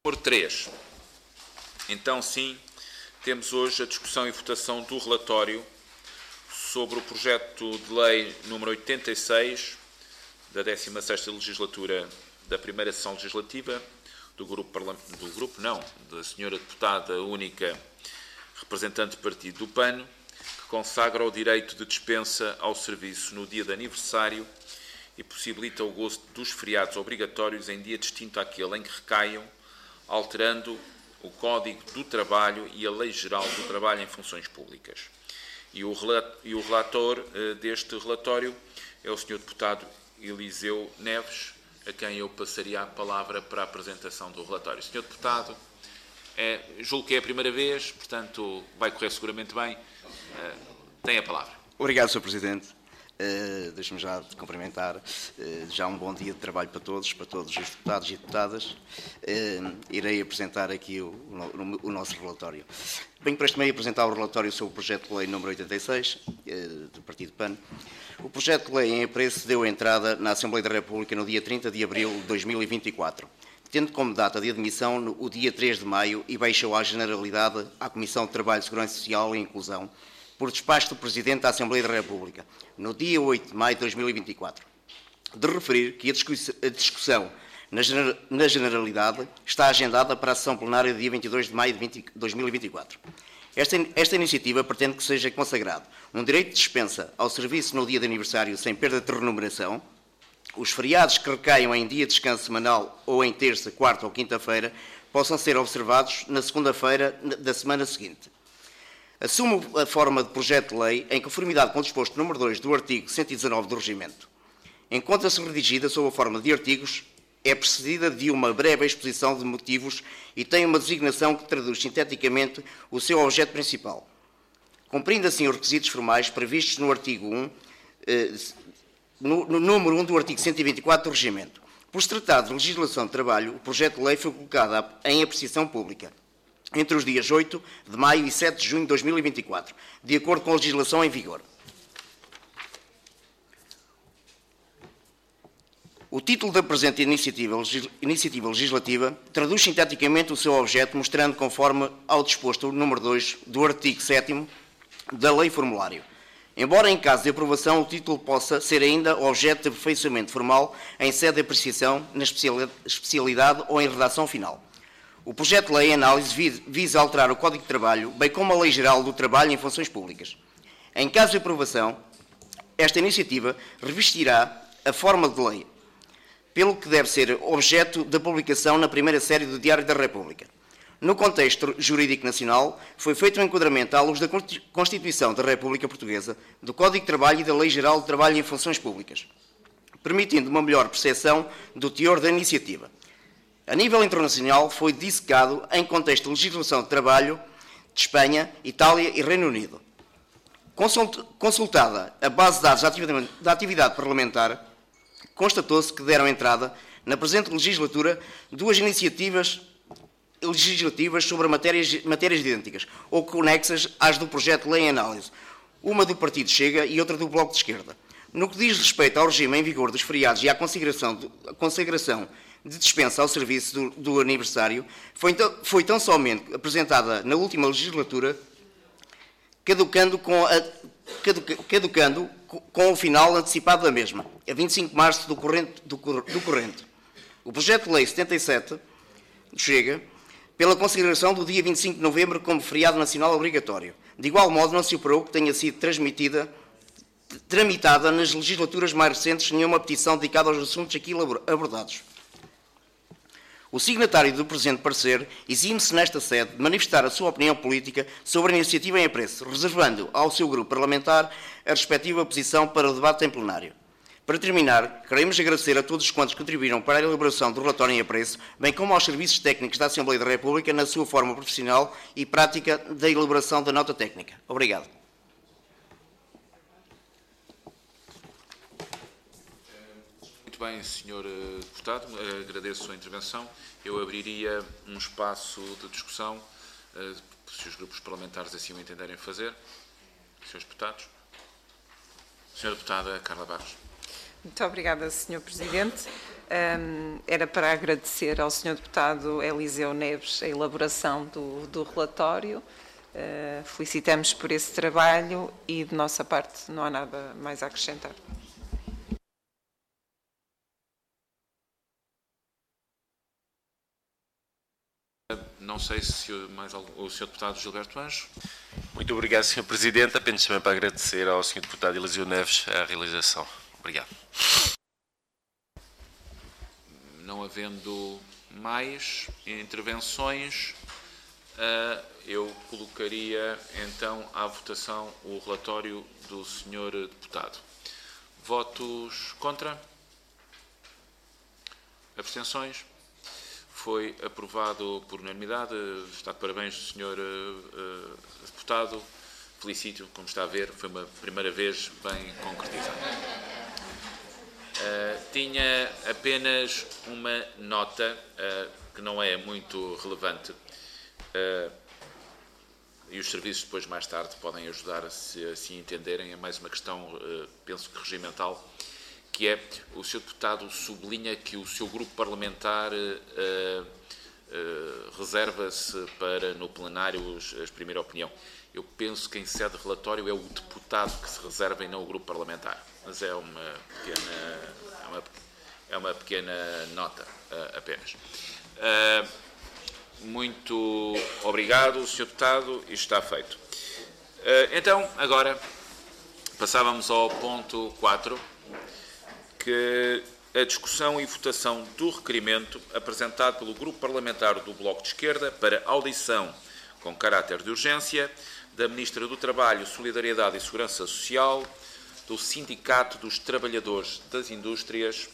Número 3. Então, sim, temos hoje a discussão e votação do relatório sobre o projeto de lei número 86 da 16ª legislatura da primeira sessão legislativa da senhora deputada única representante do partido do PAN, que consagra o direito de dispensa ao serviço no dia de aniversário e possibilita o gozo dos feriados obrigatórios em dia distinto àquele em que recaiam, alterando o Código do Trabalho e a Lei Geral do Trabalho em Funções Públicas. E o relator deste relatório é o Sr. Deputado Eliseu Neves, a quem eu passaria a palavra para a apresentação do relatório. Sr. Deputado, julgo que é a primeira vez, portanto vai correr seguramente bem. Tem a palavra. Obrigado, Sr. Presidente. Deixe-me já de cumprimentar. Já um bom dia de trabalho para todos os deputados e deputadas. Irei apresentar aqui o nosso relatório. Venho para este meio apresentar o relatório sobre o projeto de lei número 86, do Partido PAN. O projeto de lei em apreço deu entrada na Assembleia da República no dia 30 de abril de 2024, tendo como data de admissão o dia 3 de maio e baixou à Generalidade à Comissão de Trabalho, Segurança Social e Inclusão, por despacho do Presidente da Assembleia da República, no dia 8 de maio de 2024. De referir que a discussão na Generalidade está agendada para a sessão plenária do dia 22 de maio de 2024. Esta iniciativa pretende que seja consagrado um direito de dispensa ao serviço no dia de aniversário sem perda de remuneração, os feriados que recaiam em dia de descanso semanal ou em terça, quarta ou quinta-feira possam ser observados na segunda-feira da semana seguinte. Assumo a forma de projeto de lei em conformidade com o disposto número 2 do artigo 119 do Regimento. Encontra-se redigida sob a forma de artigos, é precedida de uma breve exposição de motivos e tem uma designação que traduz sinteticamente o seu objeto principal. Cumprindo assim os requisitos formais previstos no artigo 1, no número 1 do artigo 124 do Regimento. Por se tratar de legislação de trabalho, o projeto de lei foi colocado em apreciação pública entre os dias 8 de maio e 7 de junho de 2024, de acordo com a legislação em vigor. O título da presente iniciativa legislativa traduz sinteticamente o seu objeto, mostrando conforme ao disposto no número 2 do artigo 7º da Lei Formulário. Embora, em caso de aprovação, o título possa ser ainda objeto de aperfeiçoamento formal em sede de apreciação, na especialidade ou em redação final. O projeto de lei em análise visa alterar o Código de Trabalho, bem como a Lei Geral do Trabalho em Funções Públicas. Em caso de aprovação, esta iniciativa revestirá a forma de lei, pelo que deve ser objeto da publicação na primeira série do Diário da República. No contexto jurídico nacional, foi feito um enquadramento à luz da Constituição da República Portuguesa, do Código de Trabalho e da Lei Geral do Trabalho em Funções Públicas, permitindo uma melhor percepção do teor da iniciativa. A nível internacional, foi dissecado em contexto de legislação de trabalho de Espanha, Itália e Reino Unido. Consultada a base de dados da atividade parlamentar, constatou-se que deram entrada, na presente legislatura, duas iniciativas legislativas sobre matérias idênticas ou conexas às do projeto de lei em análise, uma do Partido Chega e outra do Bloco de Esquerda. No que diz respeito ao regime em vigor dos feriados e à consagração de dispensa ao serviço do aniversário, foi tão somente apresentada na última legislatura, caducando com o final antecipado da mesma, a 25 de março do corrente. O projeto de lei 77 chega pela consideração do dia 25 de novembro como feriado nacional obrigatório. De igual modo, não se operou que tenha sido tramitada nas legislaturas mais recentes nenhuma petição dedicada aos assuntos aqui abordados. O signatário do presente parecer exime-se nesta sede de manifestar a sua opinião política sobre a iniciativa em apreço, reservando ao seu grupo parlamentar a respectiva posição para o debate em plenário. Para terminar, queremos agradecer a todos quantos contribuíram para a elaboração do relatório em apreço, bem como aos serviços técnicos da Assembleia da República na sua forma profissional e prática da elaboração da nota técnica. Obrigado. Muito bem, Sr. Deputado, agradeço a sua intervenção. Eu abriria um espaço de discussão, se os grupos parlamentares assim o entenderem fazer. Srs. Deputados. Sra. Deputada Carla Barros. Muito obrigada, Sr. Presidente. Era para agradecer ao Sr. Deputado Eliseu Neves a elaboração do relatório. Felicitamos por esse trabalho e, de nossa parte, não há nada mais a acrescentar. Não sei se o Sr. Deputado Gilberto Anjo. Muito obrigado, Sr. Presidente. Apenas também para agradecer ao Sr. Deputado Eliseu Neves a realização. Obrigado. Não havendo mais intervenções, eu colocaria então à votação o relatório do Sr. Deputado. Votos contra? Abstenções? Foi aprovado por unanimidade. Está de parabéns, Sr. Deputado. Felicito, como está a ver, foi uma primeira vez bem concretizada. Tinha apenas uma nota que não é muito relevante e os serviços depois mais tarde podem ajudar, se assim entenderem. É mais uma questão, penso que regimental, que é: o Sr. Deputado sublinha que o seu grupo parlamentar reserva-se para, no plenário, exprimir a opinião. Eu penso que em sede de relatório é o deputado que se reserva e não o grupo parlamentar. Mas é uma pequena nota apenas. Muito obrigado, Sr. Deputado, isto está feito. Então, agora, passávamos ao ponto 4, que a discussão e votação do requerimento apresentado pelo Grupo Parlamentar do Bloco de Esquerda para audição com caráter de urgência da Ministra do Trabalho, Solidariedade e Segurança Social, do Sindicato dos Trabalhadores das Indústrias,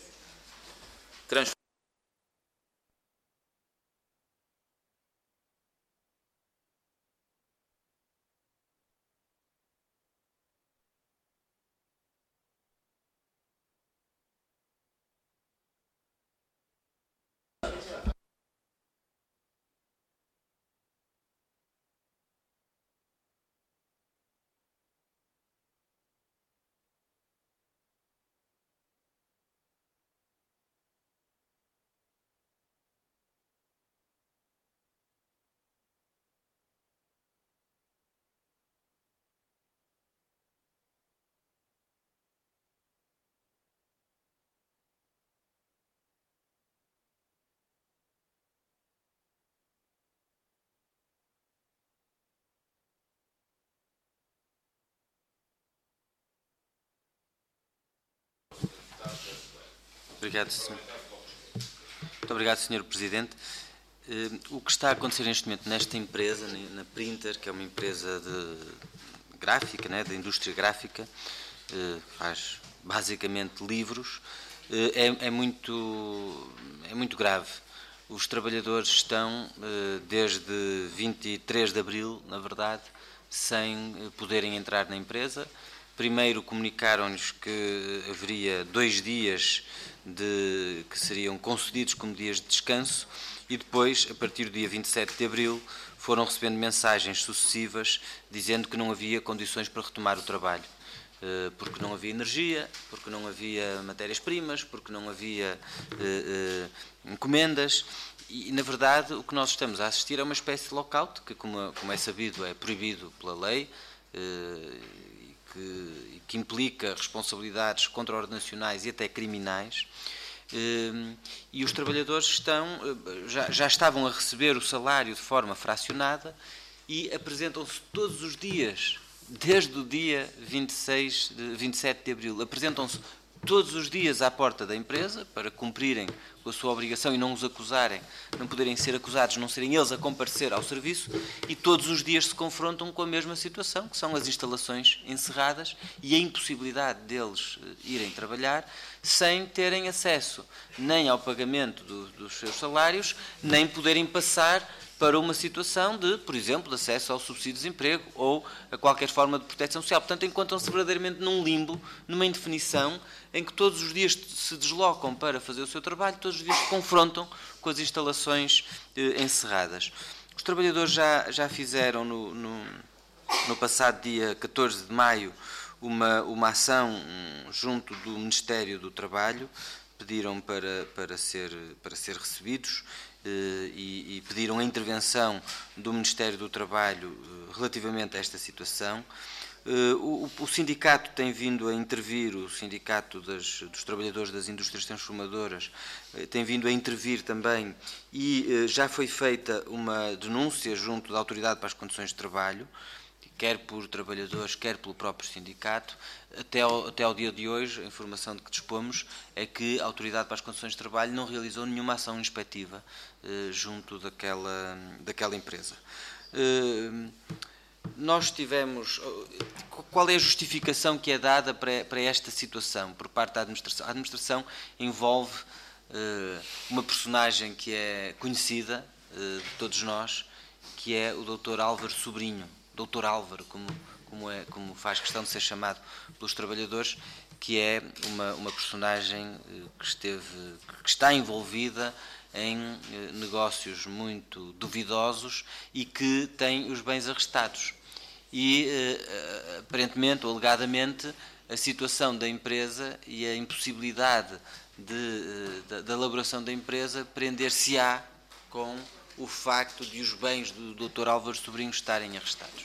Obrigado, Sr. Muito obrigado, Sr. Presidente. O que está a acontecer neste momento nesta empresa, na Printer, que é uma empresa de gráfica, de indústria gráfica, faz basicamente livros, é muito grave. Os trabalhadores estão, desde 23 de abril, na verdade, sem poderem entrar na empresa. Primeiro comunicaram-nos que haveria 2 dias que seriam concedidos como dias de descanso e depois, a partir do dia 27 de abril, foram recebendo mensagens sucessivas dizendo que não havia condições para retomar o trabalho, porque não havia energia, porque não havia matérias-primas, porque não havia encomendas e, na verdade, o que nós estamos a assistir é uma espécie de lockout, que, como é sabido, é proibido pela lei, que implica responsabilidades contraordenacionais e até criminais, e os trabalhadores já estavam a receber o salário de forma fracionada e apresentam-se todos os dias, desde o dia 27 de abril, apresentam-se todos os dias à porta da empresa para cumprirem com a sua obrigação e não os acusarem, não poderem ser acusados, não serem eles a comparecer ao serviço, e todos os dias se confrontam com a mesma situação, que são as instalações encerradas e a impossibilidade deles irem trabalhar sem terem acesso nem ao pagamento dos seus salários, nem poderem passar para uma situação de, por exemplo, de acesso ao subsídio de desemprego ou a qualquer forma de proteção social. Portanto, encontram-se verdadeiramente num limbo, numa indefinição, em que todos os dias se deslocam para fazer o seu trabalho, todos os dias se confrontam com as instalações encerradas. Os trabalhadores já fizeram no passado dia 14 de maio uma ação junto do Ministério do Trabalho pediram para ser recebidos e pediram a intervenção do Ministério do Trabalho relativamente a esta situação. O sindicato tem vindo a intervir, o sindicato dos trabalhadores das indústrias transformadoras tem vindo a intervir também e já foi feita uma denúncia junto da Autoridade para as Condições de Trabalho, quer por trabalhadores, quer pelo próprio sindicato. Até ao dia de hoje, a informação de que dispomos é que a Autoridade para as Condições de Trabalho não realizou nenhuma ação inspectiva junto daquela empresa. Nós tivemos... Qual é a justificação que é dada para esta situação por parte da administração? A administração envolve uma personagem que é conhecida de todos nós, que é o Dr. Álvaro Sobrinho, Dr. Álvaro, como faz questão de ser chamado pelos trabalhadores, que é uma personagem que está envolvida em negócios muito duvidosos e que tem os bens arrestados. E, aparentemente ou alegadamente, a situação da empresa e a impossibilidade da elaboração da empresa prender-se-á com o facto de os bens do Dr. Álvaro Sobrinho estarem arrestados.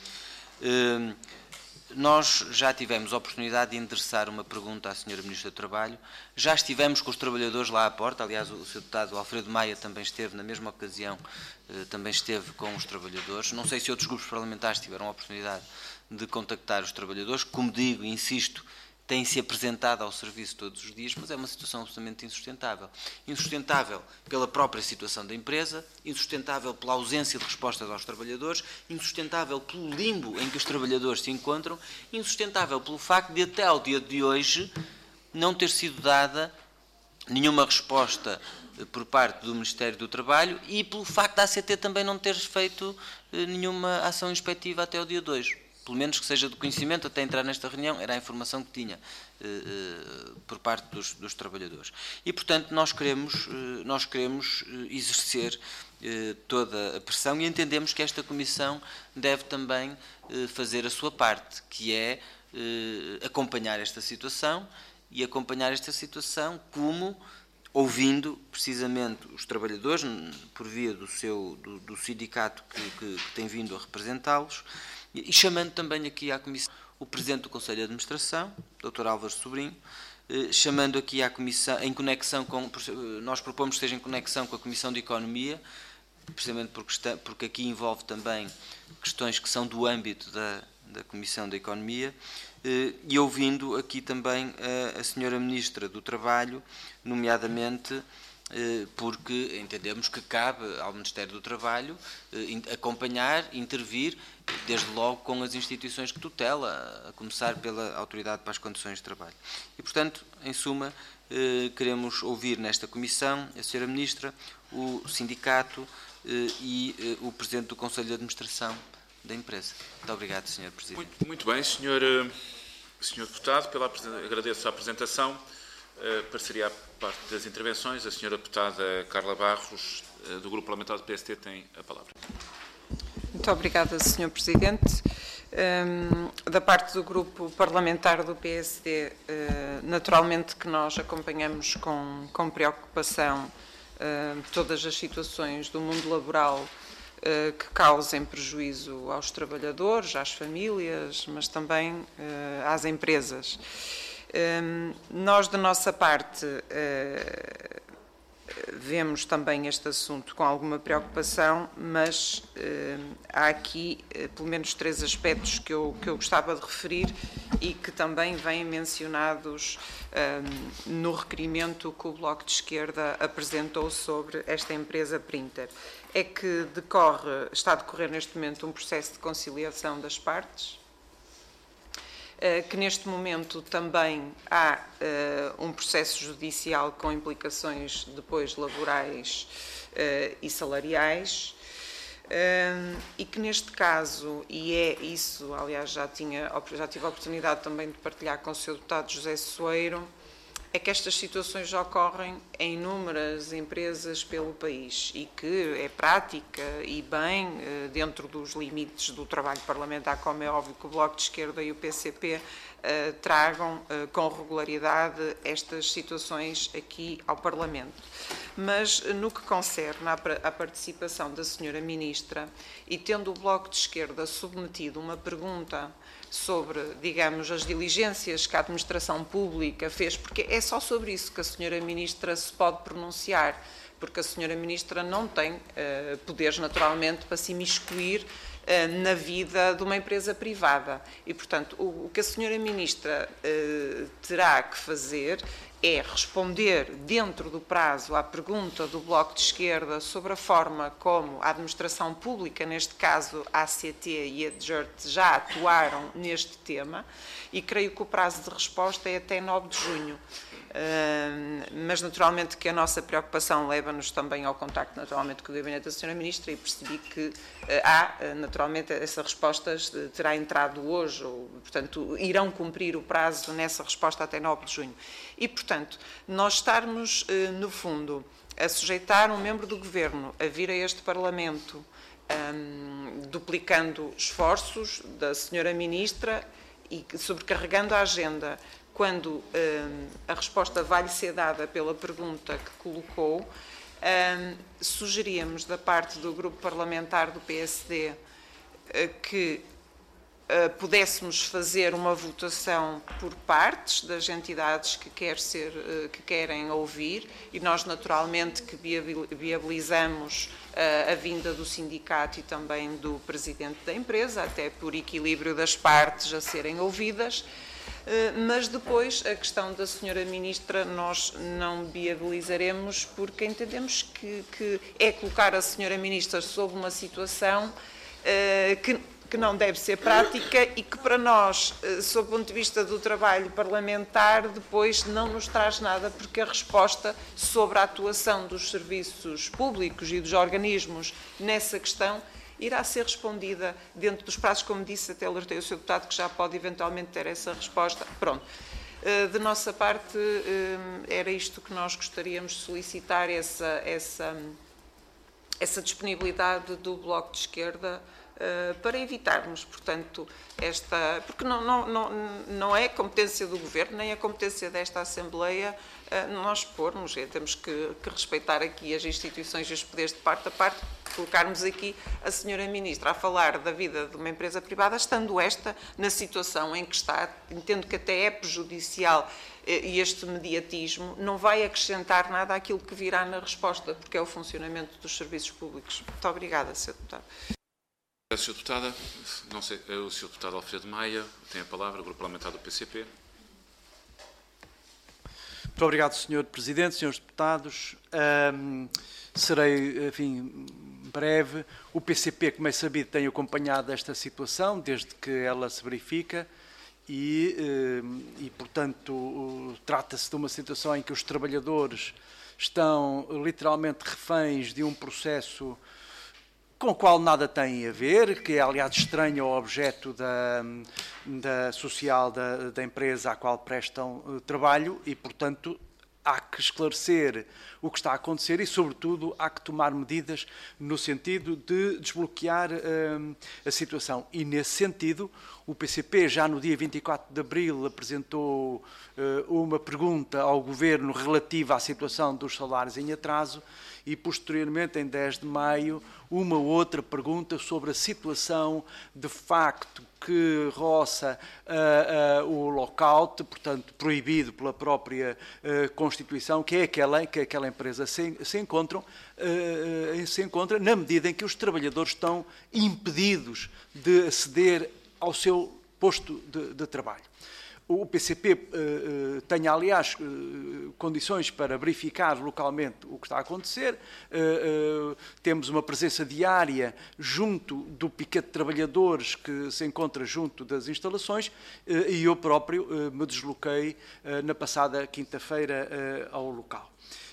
Nós já tivemos a oportunidade de endereçar uma pergunta à Sra. Ministra do Trabalho, já estivemos com os trabalhadores lá à porta, aliás o Sr. Deputado Alfredo Maia também esteve, na mesma ocasião, também esteve com os trabalhadores. Não sei se outros grupos parlamentares tiveram a oportunidade de contactar os trabalhadores, como digo e insisto, têm-se apresentado ao serviço todos os dias, mas é uma situação absolutamente insustentável. Insustentável pela própria situação da empresa, insustentável pela ausência de respostas aos trabalhadores, insustentável pelo limbo em que os trabalhadores se encontram, insustentável pelo facto de até ao dia de hoje não ter sido dada nenhuma resposta por parte do Ministério do Trabalho e pelo facto da ACT também não ter feito nenhuma ação inspectiva até ao dia de hoje. Pelo menos que seja de conhecimento, até entrar nesta reunião, era a informação que tinha por parte dos trabalhadores. E, portanto, nós queremos exercer toda a pressão e entendemos que esta Comissão deve também fazer a sua parte, que é acompanhar esta situação e acompanhar esta situação como ouvindo precisamente os trabalhadores, por via do sindicato que tem vindo a representá-los, e chamando também aqui à Comissão o Presidente do Conselho de Administração, Dr. Álvaro Sobrinho, chamando aqui à Comissão, em conexão com, nós propomos que esteja em conexão com a Comissão de Economia, precisamente porque aqui envolve também questões que são do âmbito da Comissão da Economia, e ouvindo aqui também a Sra. Ministra do Trabalho, nomeadamente porque entendemos que cabe ao Ministério do Trabalho acompanhar, intervir, desde logo com as instituições que tutela, a começar pela Autoridade para as Condições de Trabalho. E, portanto, em suma, queremos ouvir nesta Comissão a Sra. Ministra, o sindicato e o Presidente do Conselho de Administração da empresa. Muito obrigado, Sr. Presidente. Muito bem, Sr. Deputado, agradeço a apresentação. Pareceria à parte das intervenções. A Sra. Deputada Carla Barros, do Grupo Parlamentar do PST, tem a palavra. Muito obrigada, Sr. Presidente. Da parte do Grupo Parlamentar do PSD, naturalmente que nós acompanhamos com preocupação todas as situações do mundo laboral que causem prejuízo aos trabalhadores, às famílias, mas também às empresas. Nós, da nossa parte, vemos também este assunto com alguma preocupação, mas há aqui pelo menos 3 aspectos que eu gostava de referir e que também vêm mencionados no requerimento que o Bloco de Esquerda apresentou sobre esta empresa Printer. É que está a decorrer neste momento um processo de conciliação das partes, que neste momento também há um processo judicial com implicações depois laborais e salariais, e que neste caso, e é isso, aliás já tive a oportunidade também de partilhar com o Sr. Deputado José Soeiro, é que estas situações ocorrem em inúmeras empresas pelo país e que é prática e bem, dentro dos limites do trabalho parlamentar, como é óbvio que o Bloco de Esquerda e o PCP tragam com regularidade estas situações aqui ao Parlamento. Mas no que concerne à participação da Sra. Ministra, e tendo o Bloco de Esquerda submetido uma pergunta sobre, digamos, as diligências que a administração pública fez, porque é só sobre isso que a Sra. Ministra se pode pronunciar, porque a Sra. Ministra não tem poderes, naturalmente, para se imiscuir na vida de uma empresa privada. E, portanto, o que a Sra. Ministra terá que fazer é responder dentro do prazo à pergunta do Bloco de Esquerda sobre a forma como a administração pública, neste caso a ACT e a DGERT, já atuaram neste tema, e creio que o prazo de resposta é até 9 de junho. Mas naturalmente que a nossa preocupação leva-nos também ao contacto naturalmente com o Gabinete da Sra. Ministra, e percebi que naturalmente essa resposta terá entrado hoje, ou, portanto, irão cumprir o prazo nessa resposta até 9 de junho. E, portanto, nós estarmos, no fundo, a sujeitar um membro do Governo a vir a este Parlamento duplicando esforços da Sra. Ministra e sobrecarregando a agenda, quando a resposta vai-lhe ser dada pela pergunta que colocou, sugeríamos da parte do grupo parlamentar do PSD que pudéssemos fazer uma votação por partes das entidades que querem ouvir, e nós naturalmente que viabilizamos a vinda do sindicato e também do presidente da empresa, até por equilíbrio das partes a serem ouvidas. Mas depois a questão da Sra. Ministra nós não viabilizaremos, porque entendemos que é colocar a Sra. Ministra sob uma situação que não deve ser prática e que para nós, sob o ponto de vista do trabalho parlamentar, depois não nos traz nada, porque a resposta sobre a atuação dos serviços públicos e dos organismos nessa questão irá ser respondida dentro dos prazos, como disse, até alertei o Sr. Deputado que já pode eventualmente ter essa resposta. Pronto. De nossa parte, era isto que nós gostaríamos de solicitar, essa disponibilidade do Bloco de Esquerda para evitarmos, portanto, porque não é competência do Governo, nem é competência desta Assembleia nós pormos, temos que respeitar aqui as instituições e os poderes de parte a parte, colocarmos aqui a Sra. Ministra a falar da vida de uma empresa privada, estando esta na situação em que está, entendo que até é prejudicial, e este mediatismo não vai acrescentar nada àquilo que virá na resposta, porque é o funcionamento dos serviços públicos. Muito obrigada, Sr. Deputado. Sra. Deputada, não sei, o Sr. Deputado Alfredo Maia tem a palavra, o Grupo Parlamentar do PCP. Muito obrigado, Sr. Presidente, Srs. Deputados. Serei, enfim, breve. O PCP, como é sabido, tem acompanhado esta situação desde que ela se verifica e portanto, trata-se de uma situação em que os trabalhadores estão literalmente reféns de um processo com o qual nada tem a ver, que é, aliás, estranho ao objeto social da empresa à qual prestam trabalho e, portanto, há que esclarecer o que está a acontecer e, sobretudo, há que tomar medidas no sentido de desbloquear a situação. E, nesse sentido, o PCP, já no dia 24 de abril, apresentou uma pergunta ao Governo relativa à situação dos salários em atraso e, posteriormente, em 10 de maio, uma outra pergunta sobre a situação de facto que roça o lockout, portanto, proibido pela própria Constituição, que é aquela em que aquela empresa se encontra na medida em que os trabalhadores estão impedidos de aceder ao seu posto de trabalho. O PCP tem, aliás, condições para verificar localmente o que está a acontecer. Temos uma presença diária junto do piquete de trabalhadores que se encontra junto das instalações e eu próprio me desloquei na passada quinta-feira ao local.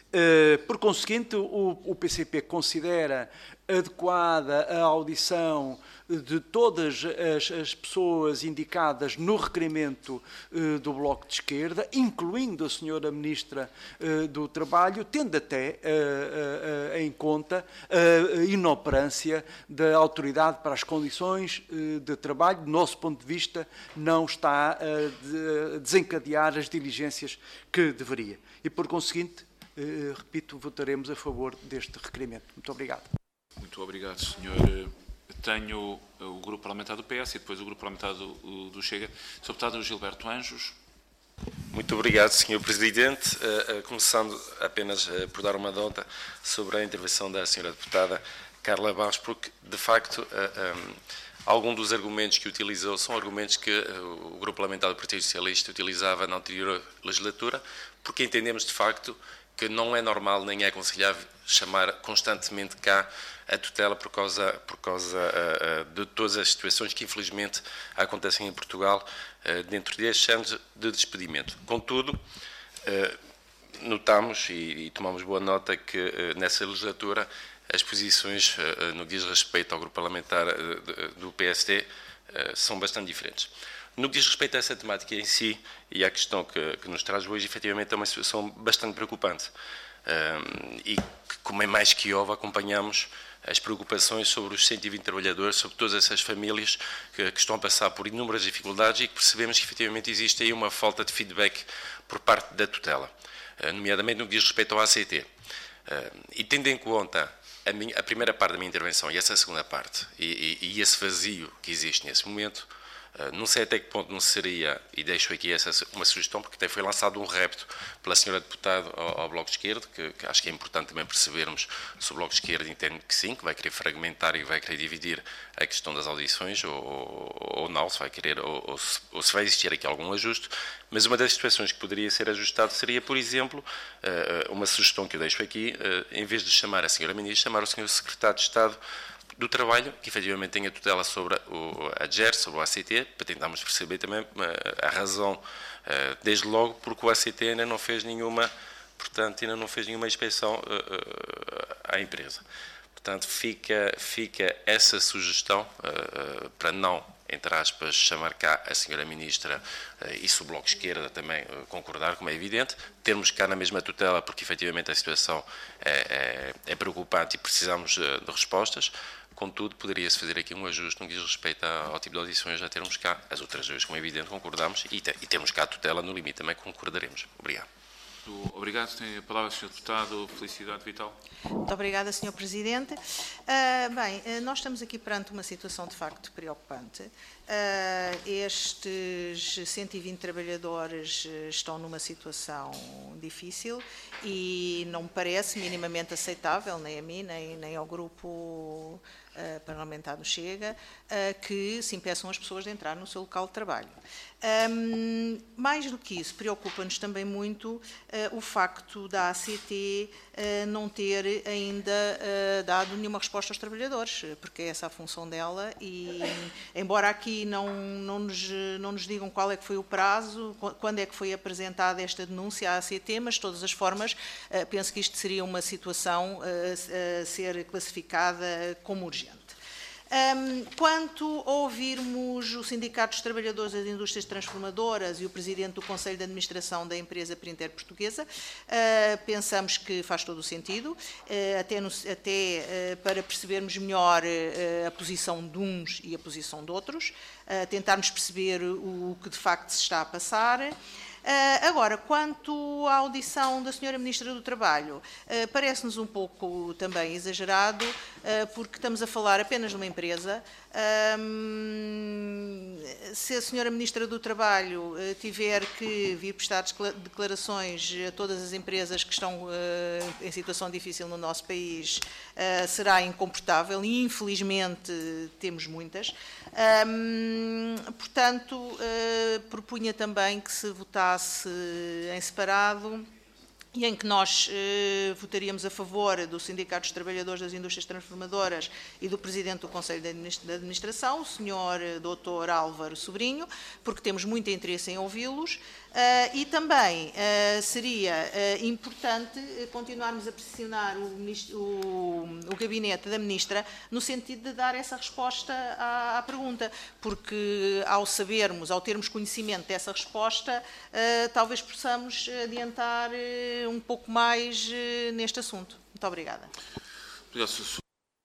Por conseguinte, o PCP considera adequada a audição de todas as pessoas indicadas no requerimento do Bloco de Esquerda, incluindo a senhora Ministra do Trabalho, tendo até em conta a inoperância da Autoridade para as Condições de Trabalho. Do nosso ponto de vista, não está a desencadear as diligências que deveria. E, por conseguinte, repito, votaremos a favor deste requerimento. Muito obrigado. Muito obrigado, senhor. Tenho o Grupo Parlamentar do PS e depois o Grupo Parlamentar do Chega. Sr. Deputado Gilberto Anjos. Muito obrigado, Sr. Presidente. Começando apenas por dar uma nota sobre a intervenção da Sra. Deputada Carla Barros, porque, de facto, alguns dos argumentos que utilizou são argumentos que o Grupo Parlamentar do Partido Socialista utilizava na anterior legislatura, porque entendemos, de facto, que não é normal nem é aconselhável chamar constantemente cá a tutela por causa de todas as situações que infelizmente acontecem em Portugal dentro destes anos de despedimento. Contudo, notamos e tomamos boa nota que nessa legislatura as posições no que diz respeito ao grupo parlamentar do PSD são bastante diferentes. No que diz respeito a essa temática em si e à questão que nos traz hoje, efetivamente é uma situação bastante preocupante e que, como é mais que óbvio, acompanhamos as preocupações sobre os 120 trabalhadores, sobre todas essas famílias que estão a passar por inúmeras dificuldades e que percebemos que efetivamente existe aí uma falta de feedback por parte da tutela, nomeadamente no que diz respeito ao ACT. E tendo em conta a primeira parte da minha intervenção e essa segunda parte e esse vazio que existe nesse momento, não sei até que ponto não seria, e deixo aqui uma sugestão, porque até foi lançado um repto pela senhora deputada ao Bloco de Esquerda, que acho que é importante também percebermos se o Bloco de Esquerda entende que sim, que vai querer fragmentar e vai querer dividir a questão das audições, ou não, se vai querer, ou se vai existir aqui algum ajuste. Mas uma das situações que poderia ser ajustado seria, por exemplo, uma sugestão que eu deixo aqui, em vez de chamar a senhora Ministra, chamar o senhor Secretário de Estado do Trabalho, que efetivamente tem a tutela sobre a GER, sobre o ACT, para tentarmos perceber também a razão, desde logo, porque o ACT ainda não fez nenhuma, portanto, ainda não fez nenhuma inspeção à empresa. Portanto, fica essa sugestão para não, entre aspas, chamar cá a senhora Ministra e se o Bloco de Esquerda também concordar, como é evidente, termos cá na mesma tutela, porque efetivamente a situação é preocupante e precisamos de respostas. Contudo, poderia-se fazer aqui um ajuste no que diz respeito ao tipo de audições, já termos cá. As outras vezes, como é evidente, concordamos e temos cá a tutela, no limite também concordaremos. Obrigado. Obrigado. Tem a palavra o Sr. Deputado Felicidade Vital. Muito obrigada, Sr. Presidente. Nós estamos aqui perante uma situação de facto preocupante. Estes 120 trabalhadores estão numa situação difícil e não me parece minimamente aceitável, nem a mim, nem ao grupo parlamentar do Chega, que se impeçam as pessoas de entrar no seu local de trabalho. Mais do que isso, preocupa-nos também muito o facto da ACT não ter ainda dado nenhuma resposta aos trabalhadores, porque é essa a função dela e, embora aqui não nos digam qual é que foi o prazo, quando é que foi apresentada esta denúncia à ACT, mas de todas as formas penso que isto seria uma situação a ser classificada como urgente. Quanto a ouvirmos o Sindicato dos Trabalhadores das Indústrias Transformadoras e o Presidente do Conselho de Administração da empresa Printer Portuguesa, pensamos que faz todo o sentido, até para percebermos melhor a posição de uns e a posição de outros, tentarmos perceber o que de facto se está a passar. Agora, quanto à audição da Sra. Ministra do Trabalho, parece-nos um pouco também exagerado, porque estamos a falar apenas de uma empresa. Se a Sra. Ministra do Trabalho tiver que vir prestar declarações a todas as empresas que estão em situação difícil no nosso país, será incomportável e, infelizmente, temos muitas. Portanto, propunha também que se votasse em separado e em que nós votaríamos a favor do Sindicato dos Trabalhadores das Indústrias Transformadoras e do Presidente do Conselho de Administração, o Sr. Dr. Álvaro Sobrinho, porque temos muito interesse em ouvi-los, E também seria importante continuarmos a pressionar o gabinete da Ministra no sentido de dar essa resposta à pergunta, porque ao termos conhecimento dessa resposta, talvez possamos adiantar um pouco mais neste assunto. Muito obrigada. Obrigado,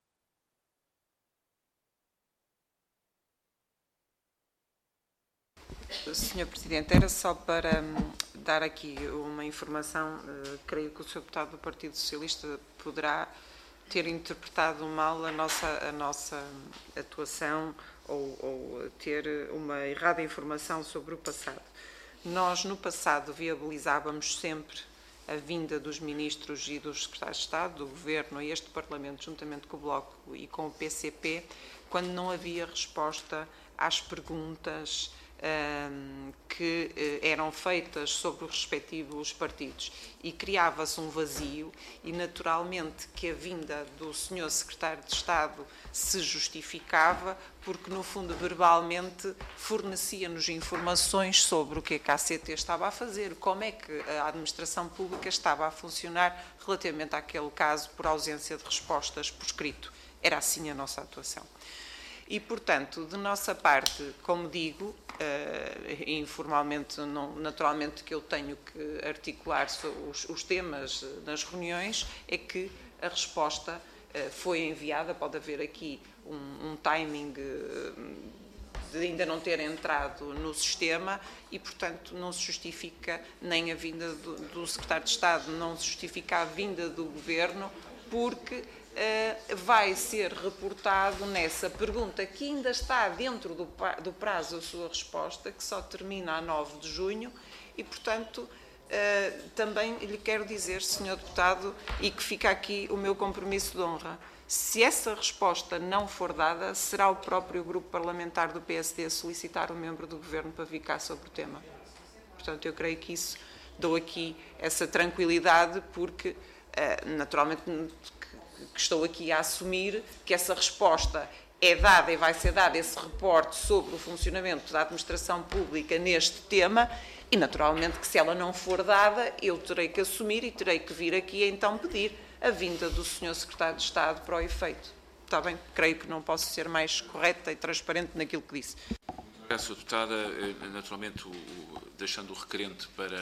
Sr. Presidente, era só para dar aqui uma informação. Creio que o Sr. Deputado do Partido Socialista poderá ter interpretado mal a nossa atuação ou ter uma errada informação sobre o passado. Nós, no passado, viabilizávamos sempre a vinda dos ministros e dos secretários de Estado, do Governo, a este Parlamento, juntamente com o Bloco e com o PCP, quando não havia resposta às perguntas que eram feitas sobre os respectivos partidos, e criava-se um vazio, e naturalmente que a vinda do Sr. Secretário de Estado se justificava, porque no fundo verbalmente fornecia-nos informações sobre o que a ACT estava a fazer, como é que a administração pública estava a funcionar relativamente àquele caso por ausência de respostas por escrito. Era assim a nossa atuação. E, portanto, de nossa parte, como digo, informalmente, naturalmente que eu tenho que articular os temas nas reuniões, é que a resposta foi enviada. Pode haver aqui um timing de ainda não ter entrado no sistema e, portanto, não se justifica nem a vinda do Secretário de Estado, não se justifica a vinda do Governo, porque vai ser reportado nessa pergunta que ainda está dentro do prazo a sua resposta, que só termina a 9 de junho, e, portanto, também lhe quero dizer, Sr. Deputado, e que fica aqui o meu compromisso de honra, se essa resposta não for dada, será o próprio grupo parlamentar do PSD a solicitar o membro do Governo para vir cá sobre o tema. Portanto, eu creio que isso, dou aqui essa tranquilidade, porque, naturalmente, que estou aqui a assumir que essa resposta é dada e vai ser dada, esse reporte sobre o funcionamento da administração pública neste tema, e naturalmente que se ela não for dada, eu terei que assumir e terei que vir aqui então pedir a vinda do Sr. Secretário de Estado para o efeito. Está bem? Creio que não posso ser mais correta e transparente naquilo que disse. Obrigado, Sra. Deputada. Naturalmente, deixando o requerente para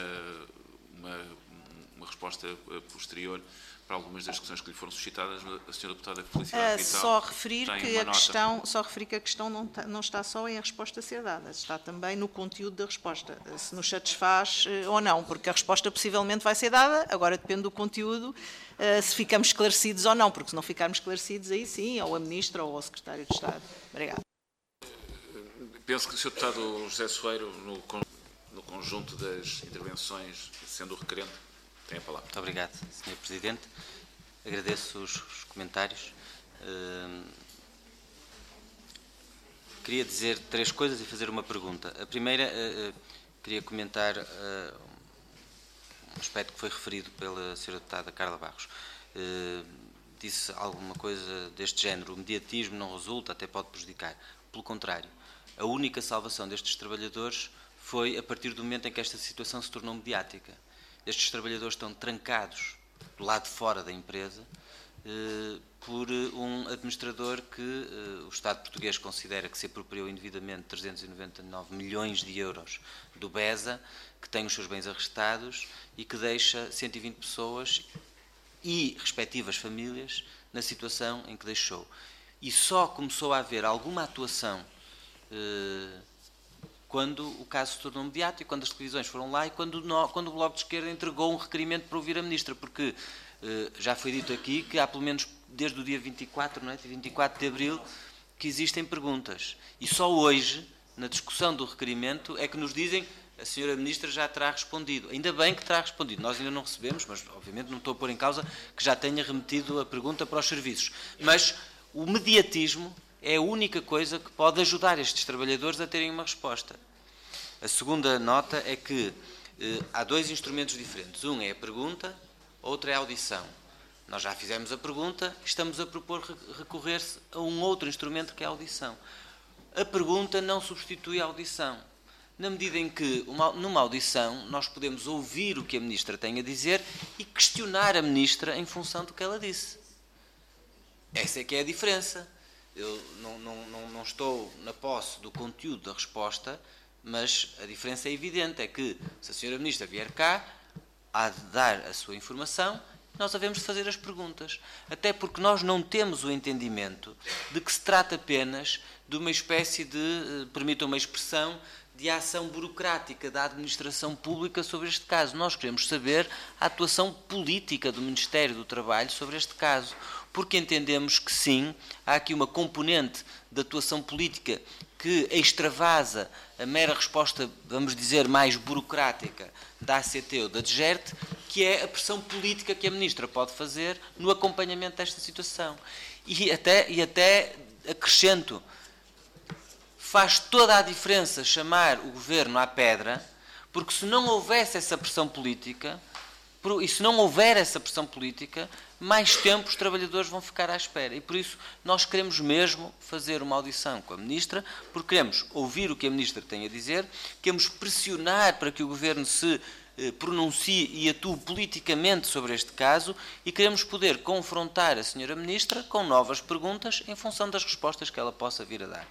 uma resposta posterior para algumas das questões que lhe foram suscitadas, a Sra. Deputada Felicidade Vital. Só referir que a questão não está só em a resposta ser dada, está também no conteúdo da resposta, se nos satisfaz ou não, porque a resposta possivelmente vai ser dada, agora depende do conteúdo, se ficamos esclarecidos ou não, porque se não ficarmos esclarecidos, aí sim, ou a Ministra ou ao Secretário de Estado. Obrigado. Penso que o Sr. Deputado José Soeiro, no conjunto das intervenções, sendo o requerente, tem a palavra. Muito obrigado, Sr. Presidente. Agradeço os comentários. Queria dizer 3 coisas e fazer uma pergunta. A primeira, queria comentar um aspecto que foi referido pela Sra. Deputada Carla Barros. Disse alguma coisa deste género: o mediatismo não resulta, até pode prejudicar. Pelo contrário, a única salvação destes trabalhadores foi a partir do momento em que esta situação se tornou mediática. Estes trabalhadores estão trancados do lado de fora da empresa por um administrador que o Estado português considera que se apropriou indevidamente 399 milhões de euros do BESA, que tem os seus bens arrestados e que deixa 120 pessoas e respectivas famílias na situação em que deixou. E só começou a haver alguma atuação quando o caso se tornou mediático, quando as televisões foram lá e quando o Bloco de Esquerda entregou um requerimento para ouvir a Ministra, porque já foi dito aqui que há pelo menos desde o dia 24, não é? 24 de Abril, que existem perguntas. E só hoje, na discussão do requerimento, é que nos dizem a Sra. Ministra já terá respondido. Ainda bem que terá respondido. Nós ainda não recebemos, mas obviamente não estou a pôr em causa que já tenha remetido a pergunta para os serviços. Mas o mediatismo é a única coisa que pode ajudar estes trabalhadores a terem uma resposta. A segunda nota é que há 2 instrumentos diferentes. Um é a pergunta, outro é a audição. Nós já fizemos a pergunta, estamos a propor recorrer-se a um outro instrumento que é a audição. A pergunta não substitui a audição. na medida em que, numa audição, nós podemos ouvir o que a Ministra tem a dizer e questionar a Ministra em função do que ela disse. Essa é que é a diferença. Eu não estou na posse do conteúdo da resposta, mas a diferença é evidente, é que se a Sra. Ministra vier cá, há de dar a sua informação, nós havemos de fazer as perguntas. Até porque nós não temos o entendimento de que se trata apenas de uma espécie de, permitam uma expressão, de ação burocrática da administração pública sobre este caso. Nós queremos saber a atuação política do Ministério do Trabalho sobre este caso, porque entendemos que sim, há aqui uma componente de atuação política que extravasa a mera resposta, vamos dizer, mais burocrática da ACT ou da DGERT, que é a pressão política que a Ministra pode fazer no acompanhamento desta situação. E até acrescento, faz toda a diferença chamar o Governo à pedra, porque se não houvesse essa pressão política, e se não houver essa pressão política, mais tempo os trabalhadores vão ficar à espera. E por isso nós queremos mesmo fazer uma audição com a Ministra, porque queremos ouvir o que a Ministra tem a dizer, queremos pressionar para que o Governo se pronuncie e atue politicamente sobre este caso e queremos poder confrontar a Sra. Ministra com novas perguntas em função das respostas que ela possa vir a dar.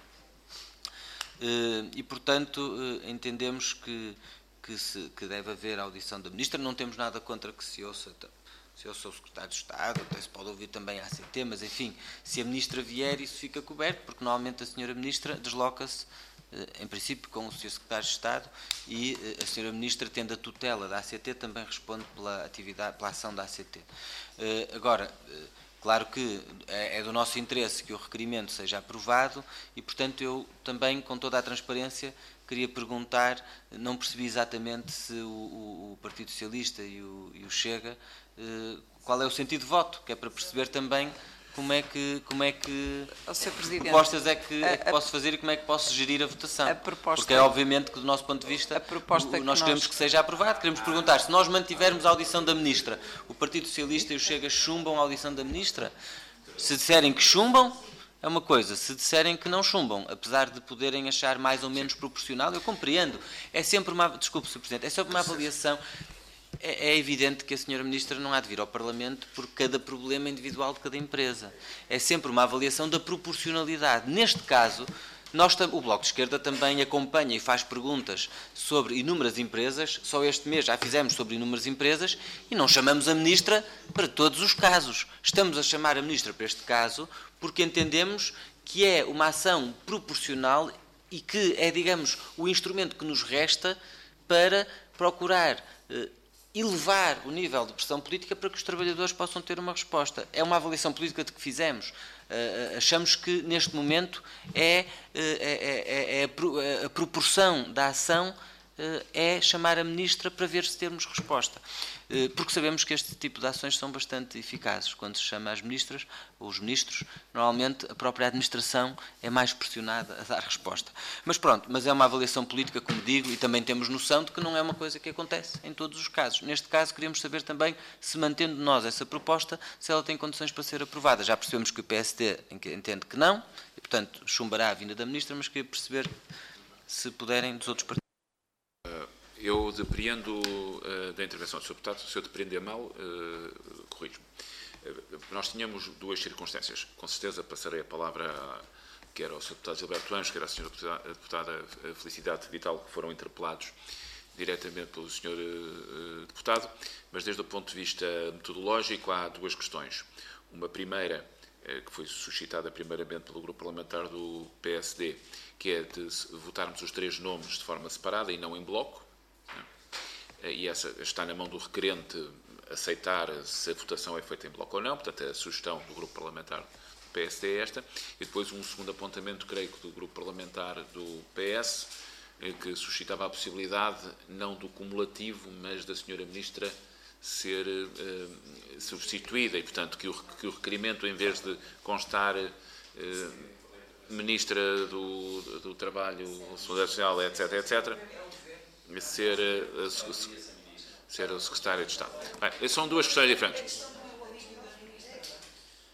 E, portanto, entendemos que deve haver a audição da Ministra. Não temos nada contra que se ouça o Secretário de Estado, até se pode ouvir também a ACT, mas, enfim, se a Ministra vier, isso fica coberto, porque normalmente a Sra. Ministra desloca-se, em princípio, com o Sr. Secretário de Estado e a Sra. Ministra, tendo a tutela da ACT, também responde pela ação da ACT. Agora, claro que é do nosso interesse que o requerimento seja aprovado e, portanto, eu também, com toda a transparência, queria perguntar, não percebi exatamente se o Partido Socialista e o Chega, qual é o sentido de voto, que é para perceber também como é que propostas é que posso fazer e como é que posso gerir a votação. Porque é obviamente que do nosso ponto de vista nós queremos que seja aprovado. Queremos perguntar, se nós mantivermos a audição da Ministra, o Partido Socialista e o Chega chumbam a audição da Ministra? Se disserem que chumbam, é uma coisa. Se disserem que não chumbam, apesar de poderem achar mais ou menos proporcional, eu compreendo. É sempre uma... Desculpe, Sr. Presidente, é sempre uma avaliação... É evidente que a Sra. Ministra não há de vir ao Parlamento por cada problema individual de cada empresa. É sempre uma avaliação da proporcionalidade. Neste caso, o Bloco de Esquerda também acompanha e faz perguntas sobre inúmeras empresas. Só este mês já fizemos sobre inúmeras empresas e não chamamos a Ministra para todos os casos. Estamos a chamar a Ministra para este caso porque entendemos que é uma ação proporcional e que é, digamos, o instrumento que nos resta para procurar elevar o nível de pressão política para que os trabalhadores possam ter uma resposta. É uma avaliação política de que fizemos. Achamos que, neste momento, a proporção da ação é chamar a Ministra para ver se temos resposta. Porque sabemos que este tipo de ações são bastante eficazes. Quando se chama as ministras, ou os ministros, normalmente a própria administração é mais pressionada a dar resposta. Mas pronto, mas é uma avaliação política, como digo, e também temos noção de que não é uma coisa que acontece em todos os casos. Neste caso, queríamos saber também, se mantendo nós essa proposta, se ela tem condições para ser aprovada. Já percebemos que o PSD entende que não, e portanto chumbará a vinda da Ministra, mas queria perceber se puderem dos outros partidos. Eu depreendo da intervenção do Sr. Deputado, se eu depreender mal, corrijo-me. Nós tínhamos duas circunstâncias. Com certeza passarei a palavra quer ao Sr. Deputado Gilberto Anjos, quer à Sra. Deputada Felicidade Vital, que foram interpelados diretamente pelo Sr. Deputado, mas desde o ponto de vista metodológico há duas questões. Uma primeira, que foi suscitada primeiramente pelo grupo parlamentar do PSD, que é de votarmos os três nomes de forma separada e não em bloco. E essa está na mão do requerente aceitar se a votação é feita em bloco ou não, portanto a sugestão do grupo parlamentar do PSD é esta, e depois um segundo apontamento, creio que do grupo parlamentar do PS, que suscitava a possibilidade, não do cumulativo, mas da Sra. Ministra ser substituída, e portanto que o requerimento, em vez de constar Ministra do Trabalho, Seguridade Social, etc., ser o Secretário de Estado. Bem, são duas questões diferentes.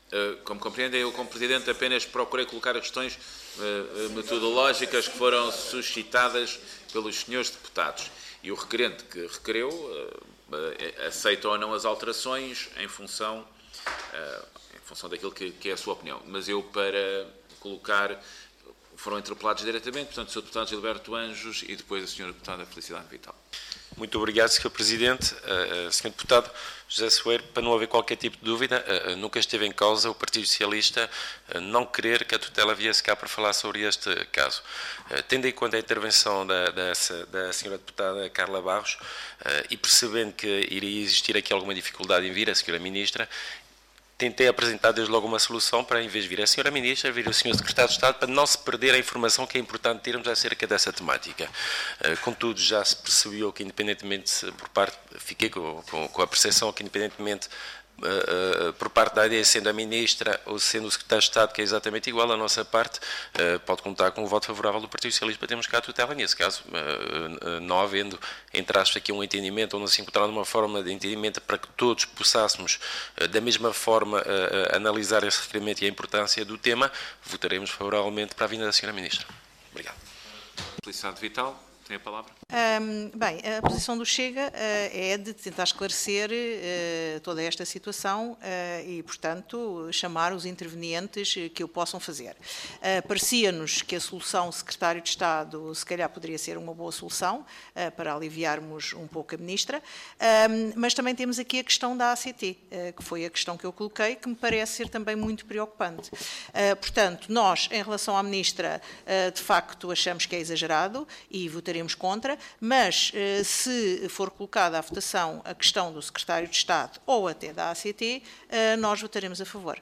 Como compreendem, eu, como Presidente, apenas procurei colocar as questões metodológicas que foram suscitadas pelos senhores deputados. E o requerente que requereu aceita ou não as alterações em função daquilo que é a sua opinião. Mas eu, para colocar, foram interpelados diretamente, portanto, o Sr. Deputado Gilberto Anjos e depois a Sra. Deputada Felicidade Vital. Muito obrigado, Sr. Presidente. Sr. Deputado José Soeiro, para não haver qualquer tipo de dúvida, nunca esteve em causa o Partido Socialista não querer que a tutela viesse cá para falar sobre este caso. Tendo em conta a intervenção da Sra. Deputada Carla Barros e percebendo que iria existir aqui alguma dificuldade em vir a Sra. Ministra, tentei apresentar desde logo uma solução para, em vez de vir a Sra. Ministra, vir o Sr. Secretário de Estado, para não se perder a informação que é importante termos acerca dessa temática. Contudo, já se percebeu que, independentemente, fiquei com a percepção que, independentemente, por parte da AD, sendo a Ministra ou sendo o Secretário de Estado, que é exatamente igual à nossa parte, pode contar com o voto favorável do Partido Socialista para termos cá a tutela. Nesse caso, não havendo, entre aspas, aqui um entendimento, ou não se encontrar uma forma de entendimento para que todos possássemos, da mesma forma, analisar esse requerimento e a importância do tema, votaremos favoravelmente para a vinda da Sra. Ministra. Obrigado. Felicidade Vital, tem a palavra. Bem, a posição do Chega é de tentar esclarecer toda esta situação e, portanto, chamar os intervenientes que o possam fazer. Parecia-nos que a solução Secretário de Estado, se calhar, poderia ser uma boa solução para aliviarmos um pouco a Ministra, mas também temos aqui a questão da ACT, que foi a questão que eu coloquei, que me parece ser também muito preocupante. Portanto, nós, em relação à Ministra, de facto, achamos que é exagerado e votaremos contra, mas se for colocada à votação a questão do Secretário de Estado ou até da ACT, nós votaremos a favor.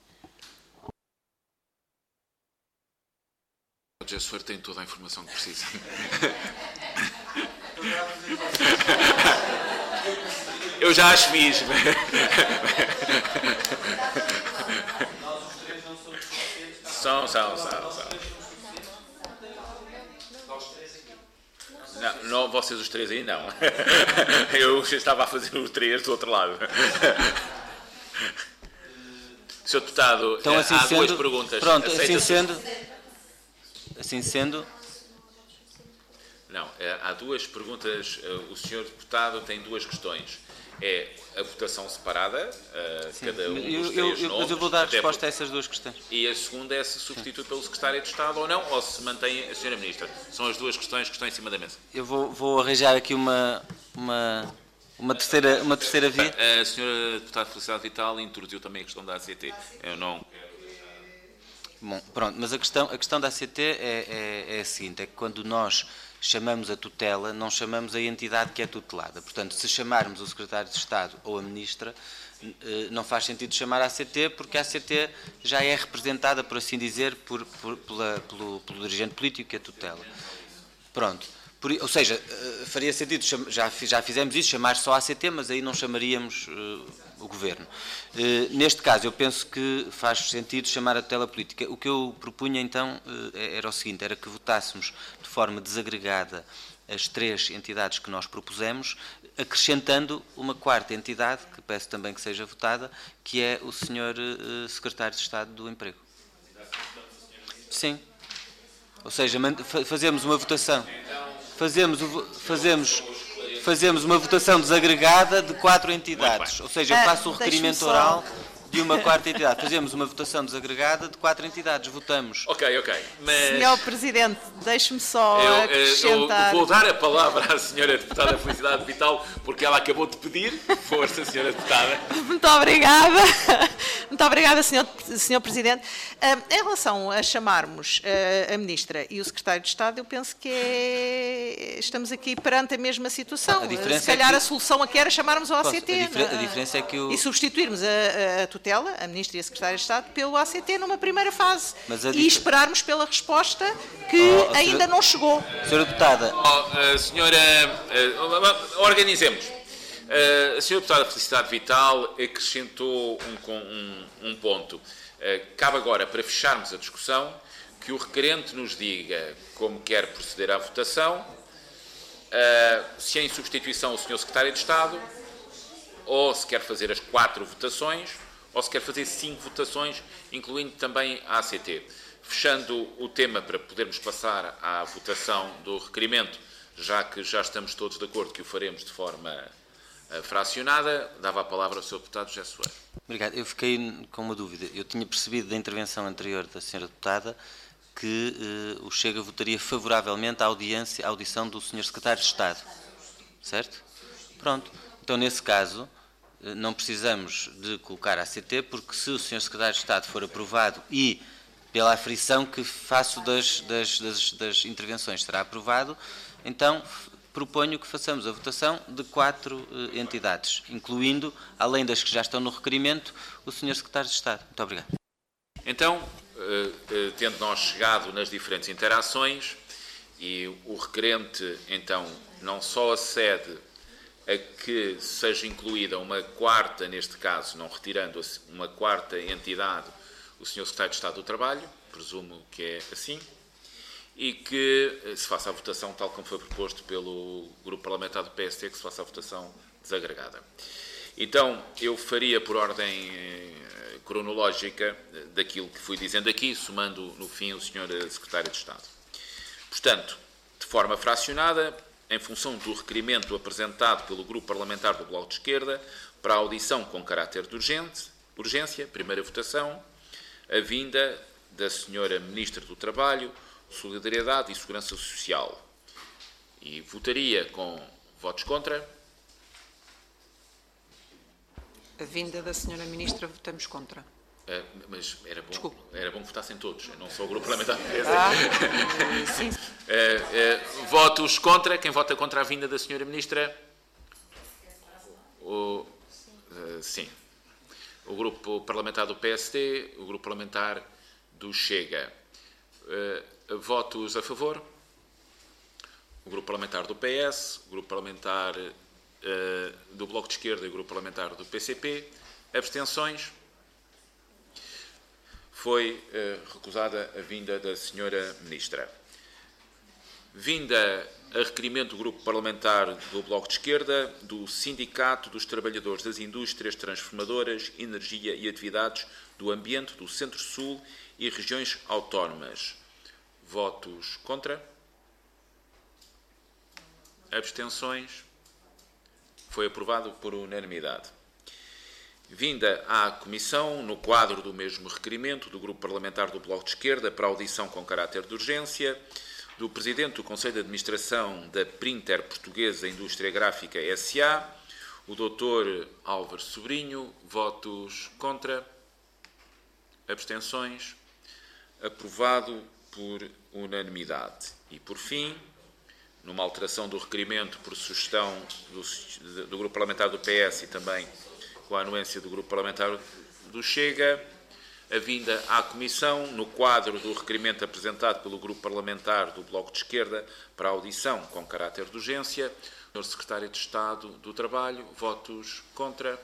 O José Soeiro tem toda a informação que precisa. Eu já acho mesmo. São. Não, vocês os três aí não. Eu estava a fazer os três do outro lado. Sr. Deputado, então, assim há sendo, duas perguntas. Pronto, assim sendo. Não, há duas perguntas. O Sr. Deputado tem duas questões. É a votação separada, cada um dos três nomes. Mas eu vou dar resposta a essas duas questões. E a segunda é se substitui pelo Secretário de Estado ou não, ou se mantém a Sra. Ministra. São as duas questões que estão em cima da mesa. Eu vou arranjar aqui uma terceira via. A Sra. Deputada Felicidade Vital introduziu também a questão da ACT. Eu não... Bom, pronto, mas a questão da ACT é a seguinte, é que quando nós chamamos a tutela, não chamamos a entidade que é tutelada. Portanto, se chamarmos o Secretário de Estado ou a Ministra, não faz sentido chamar a ACT, porque a ACT já é representada, por assim dizer, pelo dirigente político que a tutela. Pronto. Ou seja, faria sentido, já fizemos isso, chamar só a ACT, mas aí não chamaríamos o Governo. Neste caso, eu penso que faz sentido chamar a tutela política. O que eu propunha, então, era o seguinte, era que votássemos de forma desagregada as três entidades que nós propusemos, acrescentando uma quarta entidade, que peço também que seja votada, que é o Sr. Secretário de Estado do Emprego. Sim. Ou seja, fazemos uma votação. Fazemos uma votação desagregada de 4 entidades. Ou seja, eu faço o requerimento oral de uma quarta entidade. Fazemos uma votação desagregada de 4 entidades. Votamos. Ok. Mas... Senhor Presidente, deixe-me só acrescentar... Eu vou dar a palavra à Sra. Deputada Felicidade Vital, porque ela acabou de pedir. Força, Sra. Deputada. Muito obrigada. Muito obrigada, Sr. Presidente. Em relação a chamarmos a Ministra e o Secretário de Estado, eu penso que estamos aqui perante a mesma situação. Se calhar a solução aqui era chamarmos ao ACT. A diferença é que e substituirmos a tutela, a Ministra e a Secretária de Estado, pelo ACT numa primeira fase. E esperarmos pela resposta que ainda não chegou. Senhora Deputada. Organizemos. A Sra. Deputada Felicidade Vital acrescentou um ponto. Cabe agora, para fecharmos a discussão, que o requerente nos diga como quer proceder à votação, se é em substituição o Sr. Secretário de Estado, ou se quer fazer as 4 votações, ou se quer fazer 5 votações, incluindo também a ACT. Fechando o tema para podermos passar à votação do requerimento, já que já estamos todos de acordo que o faremos de forma fracionada, dava a palavra ao Sr. Deputado José Soeiro. Obrigado. Eu fiquei com uma dúvida. Eu tinha percebido da intervenção anterior da Sra. Deputada que o Chega votaria favoravelmente à audição do Sr. Secretário de Estado. Certo? Pronto. Então, nesse caso, não precisamos de colocar a ACT, porque se o Sr. Secretário de Estado for aprovado e, pela aferição que faço das intervenções, será aprovado, então proponho que façamos a votação de 4 entidades, incluindo, além das que já estão no requerimento, o Sr. Secretário de Estado. Muito obrigado. Então, tendo nós chegado nas diferentes interações, e o requerente, então, não só acede a que seja incluída uma quarta, neste caso, não retirando uma quarta entidade, o Sr. Secretário de Estado do Trabalho, presumo que é assim, e que se faça a votação tal como foi proposto pelo Grupo Parlamentar do PST, que se faça a votação desagregada. Então, eu faria por ordem cronológica daquilo que fui dizendo aqui, somando no fim o Sr. Secretário de Estado. Portanto, de forma fracionada, em função do requerimento apresentado pelo Grupo Parlamentar do Bloco de Esquerda para a audição com caráter de urgência, primeira votação, a vinda da Sra. Ministra do Trabalho, Solidariedade e Segurança Social. E votaria com votos contra. A vinda da Sra. Ministra, votamos contra. Mas era Desculpe. bom que votassem todos, não só o Grupo Parlamentar. Sim. Votos contra. Quem vota contra a vinda da Sra. Ministra? Sim. O Grupo Parlamentar do PSD, o Grupo Parlamentar do Chega. Votos a favor? O Grupo Parlamentar do PS, o Grupo Parlamentar do Bloco de Esquerda e o Grupo Parlamentar do PCP. Abstenções? Foi recusada a vinda da Sra. Ministra. Vinda a requerimento do Grupo Parlamentar do Bloco de Esquerda, do Sindicato dos Trabalhadores das Indústrias Transformadoras, Energia e Atividades do Ambiente do Centro-Sul e regiões autónomas. Votos contra? Abstenções? Foi aprovado por unanimidade. Vinda à Comissão, no quadro do mesmo requerimento do Grupo Parlamentar do Bloco de Esquerda para audição com caráter de urgência, do Presidente do Conselho de Administração da Printer Portuguesa Indústria Gráfica S.A., o Dr. Álvaro Sobrinho. Votos contra? Abstenções? Aprovado por unanimidade. E, por fim, numa alteração do requerimento por sugestão do Grupo Parlamentar do PS e também com a anuência do Grupo Parlamentar do Chega, a vinda à Comissão, no quadro do requerimento apresentado pelo Grupo Parlamentar do Bloco de Esquerda para a audição com caráter de urgência, o Sr. Secretário de Estado do Trabalho. Votos contra?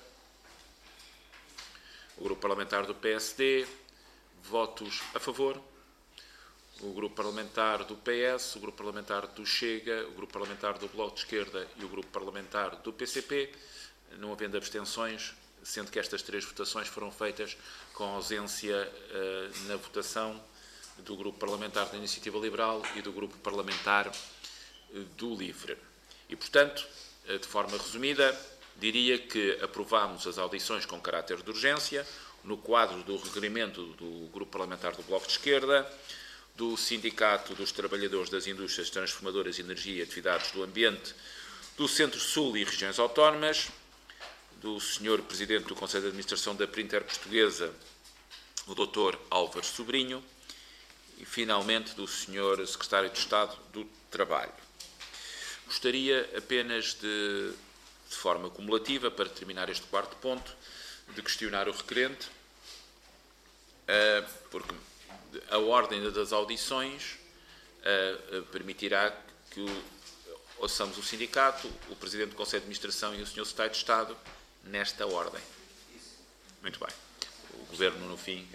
O Grupo Parlamentar do PSD. Votos a favor? O Grupo Parlamentar do PS, o Grupo Parlamentar do Chega, o Grupo Parlamentar do Bloco de Esquerda e o Grupo Parlamentar do PCP, não havendo abstenções, sendo que estas 3 votações foram feitas com ausência na votação do Grupo Parlamentar da Iniciativa Liberal e do Grupo Parlamentar do LIVRE. E, portanto, de forma resumida, diria que aprovámos as audições com caráter de urgência, no quadro do requerimento do Grupo Parlamentar do Bloco de Esquerda, do Sindicato dos Trabalhadores das Indústrias Transformadoras, Energia e Atividades do Ambiente do Centro-Sul e regiões autónomas, do Sr. Presidente do Conselho de Administração da Printer Portuguesa, o Dr. Álvaro Sobrinho, e, finalmente, do Sr. Secretário de Estado do Trabalho. Gostaria apenas de forma cumulativa, para terminar este 4º ponto, de questionar o requerente, porque a ordem das audições permitirá que ouçamos o sindicato, o Presidente do Conselho de Administração e o Sr. Secretário de Estado nesta ordem. Muito bem. O Governo, no fim...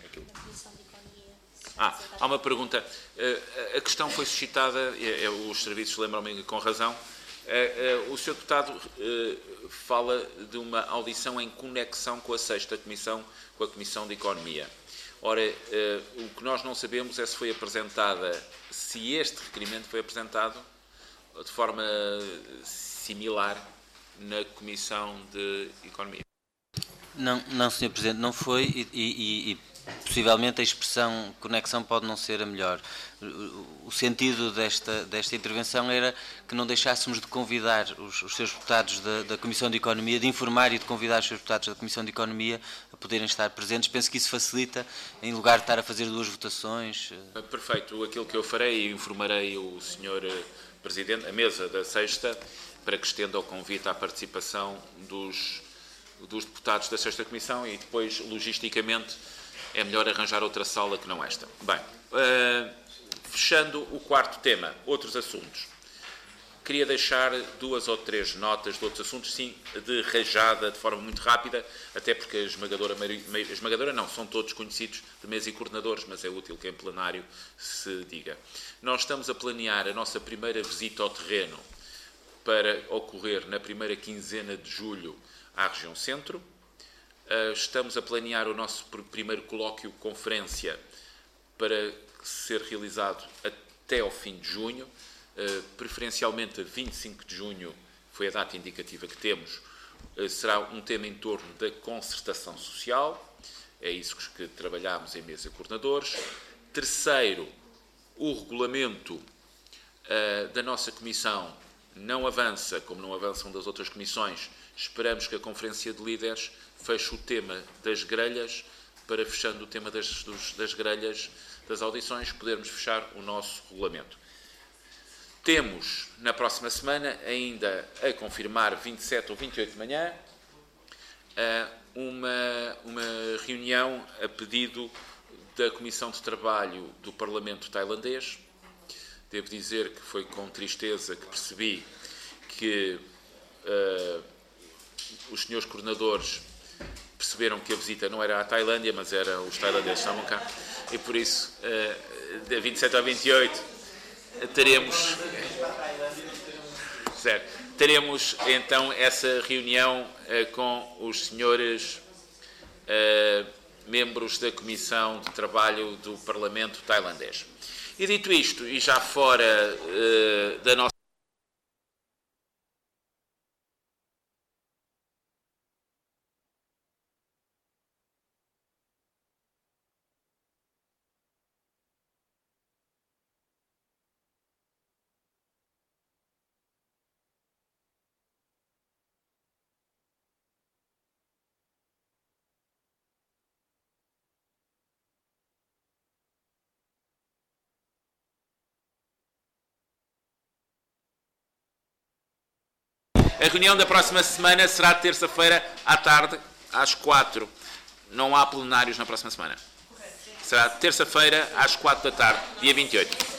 há uma pergunta. A questão foi suscitada, os serviços lembram-me com razão, O Sr. Deputado fala de uma audição em conexão com a 6ª Comissão, com a Comissão de Economia. Ora, o que nós não sabemos é se foi apresentada, se este requerimento foi apresentado de forma similar na Comissão de Economia. Não, Sr. Presidente, não foi e possivelmente a expressão conexão pode não ser a melhor. O sentido desta intervenção era que não deixássemos de convidar os seus deputados da Comissão de Economia, de informar e de convidar os seus deputados da Comissão de Economia a poderem estar presentes. Penso que isso facilita, em lugar de estar a fazer 2 votações. Perfeito. Aquilo que eu farei, informarei o Sr. Presidente, a mesa da 6ª, para que estenda o convite à participação dos deputados da 6ª Comissão e depois, logisticamente, é melhor arranjar outra sala que não esta. Bem, fechando o 4º tema, outros assuntos. Queria deixar 2 ou 3 notas de outros assuntos, sim, de rajada, de forma muito rápida, até porque a esmagadora não, são todos conhecidos de mesa e coordenadores, mas é útil que em plenário se diga. Nós estamos a planear a nossa primeira visita ao terreno para ocorrer na primeira quinzena de julho à região centro. Estamos a planear o nosso primeiro colóquio-conferência para ser realizado até ao fim de junho, preferencialmente a 25 de junho, foi a data indicativa que temos, será um tema em torno da concertação social, é isso que trabalhámos em mesa de coordenadores. Terceiro, o regulamento da nossa comissão não avança, como não avançam das outras comissões. Esperamos que a Conferência de Líderes feche o tema das grelhas, para, fechando o tema das grelhas das audições, podermos fechar o nosso regulamento. Temos, na próxima semana, ainda a confirmar, 27 ou 28 de manhã, uma reunião a pedido da Comissão de Trabalho do Parlamento tailandês. Devo dizer que foi com tristeza que percebi que os senhores coordenadores perceberam que a visita não era à Tailândia, mas era os tailandeses que estavam cá, e por isso, de 27 a 28, teremos então essa reunião com os senhores membros da Comissão de Trabalho do Parlamento tailandês. E dito isto, e já fora da nossa A reunião da próxima semana será terça-feira à tarde, às 4. Não há plenários na próxima semana. Será terça-feira às 4 da tarde, dia 28.